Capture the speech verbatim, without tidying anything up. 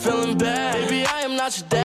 feeling bad. Baby, I am not your dad.